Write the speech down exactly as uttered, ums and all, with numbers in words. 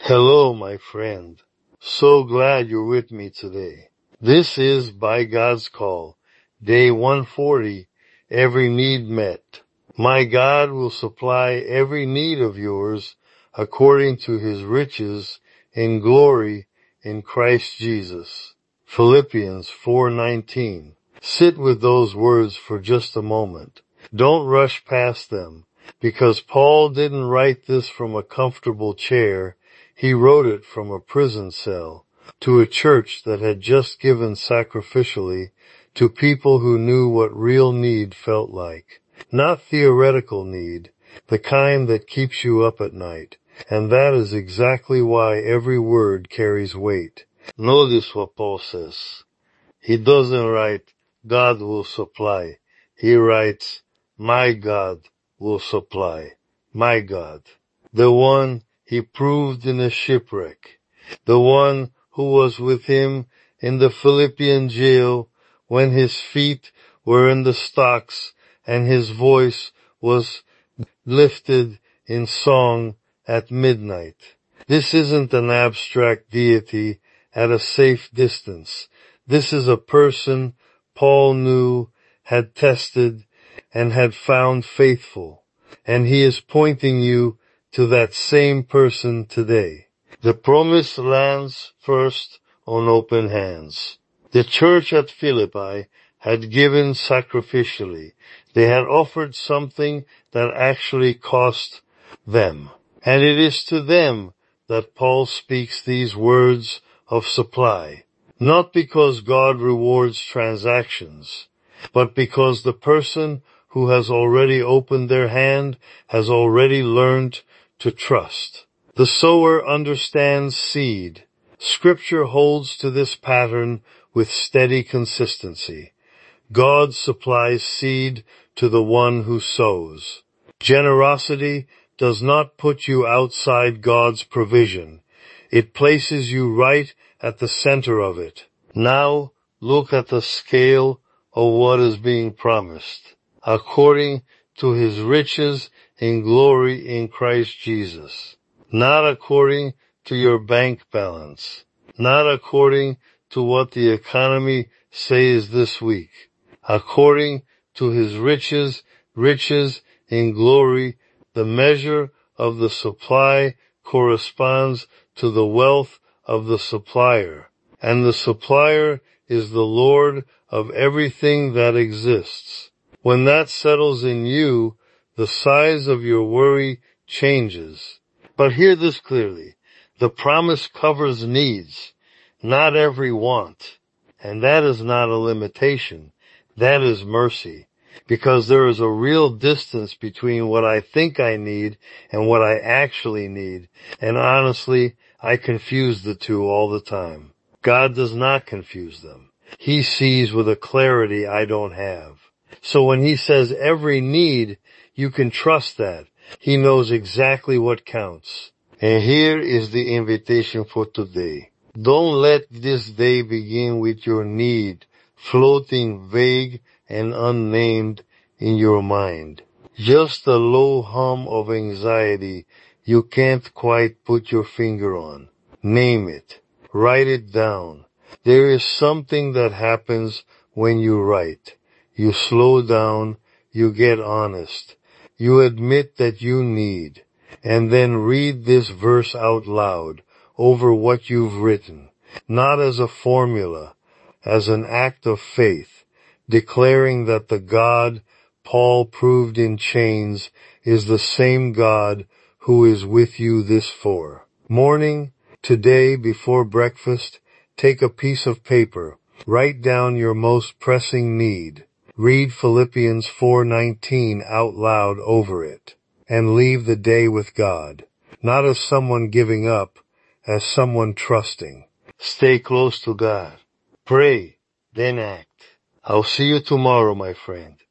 Hello, my friend. So glad you're with me today. This is By God's Call, day one forty, Every Need Met. My God will supply every need of yours according to his riches in glory in Christ Jesus. Philippians four nineteen. Sit with those words for just a moment. Don't rush past them, because Paul didn't write this from a comfortable chair. He wrote it from a prison cell to a church that had just given sacrificially to people who knew what real need felt like. Not theoretical need, the kind that keeps you up at night. And that is exactly why every word carries weight. Notice what Paul says. He doesn't write, God will supply. He writes, my God will supply. My God. The one he proved in a shipwreck. The one who was with him in the Philippian jail when his feet were in the stocks and his voice was lifted in song at midnight. This isn't an abstract deity at a safe distance. This is a person Paul knew, had tested, and had found faithful. And he is pointing you to that same person today. The promise lands first on open hands. The church at Philippi had given sacrificially. They had offered something that actually cost them. And it is to them that Paul speaks these words of supply. Not because God rewards transactions, but because the person who has already opened their hand has already learned to trust. The sower understands seed. Scripture holds to this pattern with steady consistency. God supplies seed to the one who sows. Generosity does not put you outside God's provision. It places you right at the center of it. Now look at the scale of what is being promised. According to his riches in glory in Christ Jesus. Not according to your bank balance. Not according to what the economy says this week. According to his riches, riches in glory, the measure of the supply corresponds to the wealth of the supplier. And the supplier is the Lord of everything that exists. When that settles in you, the size of your worry changes. But hear this clearly. The promise covers needs, not every want. And that is not a limitation. That is mercy. Because there is a real distance between what I think I need and what I actually need. And honestly, I confuse the two all the time. God does not confuse them. He sees with a clarity I don't have. So when he says every need, you can trust that. He knows exactly what counts. And here is the invitation for today. Don't let this day begin with your need floating vague and unnamed in your mind. Just a low hum of anxiety you can't quite put your finger on. Name it. Write it down. There is something that happens when you write. You slow down, you get honest, you admit that you need, and then read this verse out loud over what you've written, not as a formula, as an act of faith, declaring that the God Paul proved in chains is the same God who is with you this for. Morning, today before breakfast, take a piece of paper, write down your most pressing need. Read Philippians four nineteen out loud over it, and leave the day with God, not as someone giving up, as someone trusting. Stay close to God. Pray, then act. I'll see you tomorrow, my friend.